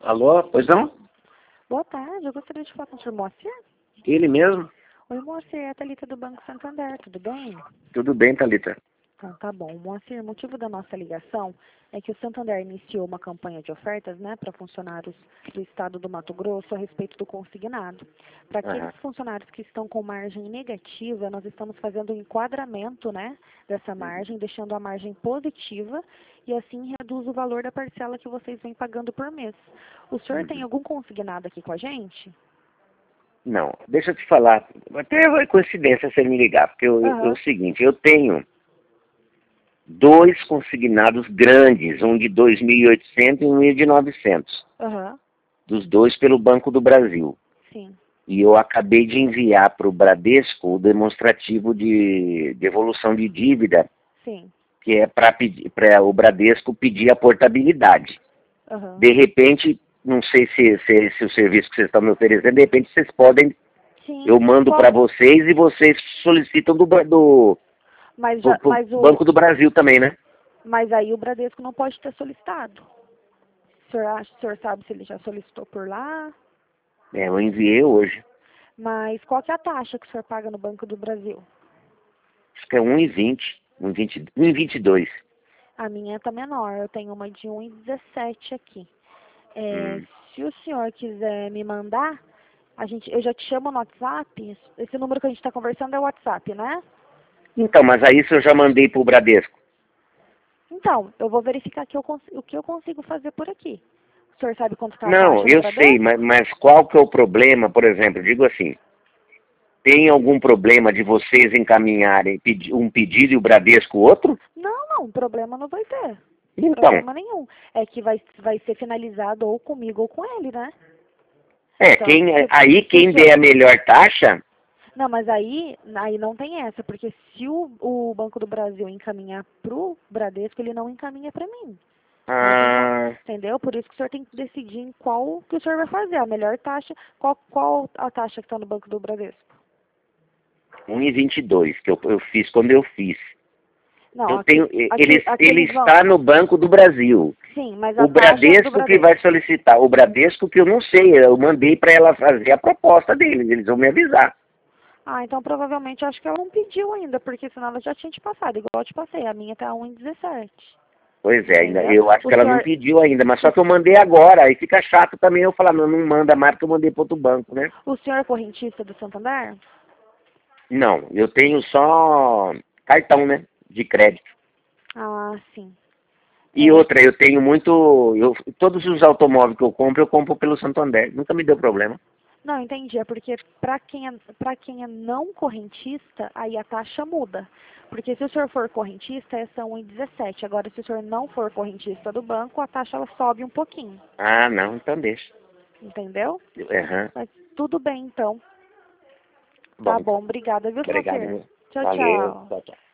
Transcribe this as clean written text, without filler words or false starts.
Alô, pois não? Boa tarde, eu gostaria de falar com o senhor Moacir. Ele mesmo? Oi, Moacir, é a Thalita do Banco Santander, tudo bem? Tudo bem, Thalita. Então, tá bom. Moacir, o motivo da nossa ligação é que o Santander iniciou uma campanha de ofertas, né, para funcionários do estado do Mato Grosso a respeito do consignado. Para aqueles funcionários que estão com margem negativa, nós estamos fazendo um enquadramento, né, dessa margem, deixando a margem positiva e assim reduz o valor da parcela que vocês vêm pagando por mês. O senhor tem algum consignado aqui com a gente? Não, deixa eu te falar. Até é coincidência você me ligar, porque é o seguinte, eu tenho 2 consignados grandes, um de 2.800 e um de 900. Dos 2 pelo Banco do Brasil. Sim. E eu acabei de enviar para o Bradesco o demonstrativo de devolução de dívida, Sim. que é para o Bradesco pedir a portabilidade. De repente, não sei se o serviço que vocês estão me oferecendo, de repente vocês podem, Sim. eu mando para vocês e vocês solicitam do Banco do Brasil também, né? Mas aí o Bradesco não pode ter solicitado. O senhor sabe se ele já solicitou por lá? É, eu enviei hoje. Mas qual que é a taxa que o senhor paga no Banco do Brasil? Acho que é 1,20, 1,22. A minha tá menor, eu tenho uma de 1,17 aqui. Se o senhor quiser me mandar, eu já te chamo no WhatsApp. Esse número que a gente está conversando é o WhatsApp, né? Então, mas aí isso eu já mandei para o Bradesco. Então, eu vou verificar o que eu consigo fazer por aqui. O senhor sabe quanto está a Não, taxa no eu sei, Bradesco? mas qual que é o problema, por exemplo, digo assim, tem algum problema de vocês encaminharem um pedido e o Bradesco outro? Não, problema não vai ter. Então, Problema nenhum. É que vai ser finalizado ou comigo ou com ele, né? Então, quem der a melhor taxa, não, mas aí não tem essa, porque se o Banco do Brasil encaminhar pro Bradesco, ele não encaminha para mim. Entendeu? Por isso que o senhor tem que decidir em qual que o senhor vai fazer, a melhor taxa. Qual a taxa que está no Banco do Bradesco? 1,22, que eu fiz quando eu fiz. Não, ele está no Banco do Brasil. Sim, mas o Bradesco que vai solicitar. O Bradesco que eu não sei, eu mandei para ela fazer a proposta deles, eles vão me avisar. Então provavelmente eu acho que ela não pediu ainda, porque senão ela já tinha te passado, igual eu te passei. A minha tá 1,17. Pois é, eu acho que ela não pediu ainda, mas só que eu mandei agora, aí fica chato também eu falar, não manda mais porque eu mandei para outro banco, né? O senhor é correntista do Santander? Não, eu tenho só cartão, né, de crédito. Sim. E outra, eu tenho todos os automóveis que eu compro pelo Santander, nunca me deu problema. Não, entendi. É porque para quem é não correntista, aí a taxa muda. Porque se o senhor for correntista, é são 1,17. Agora, se o senhor não for correntista do banco, a taxa ela sobe um pouquinho. Não, então deixa. Entendeu? Mas tudo bem, então. Tá bom, obrigada, viu, obrigado. Moacir? Tchau, Valeu, tchau. tchau, tchau.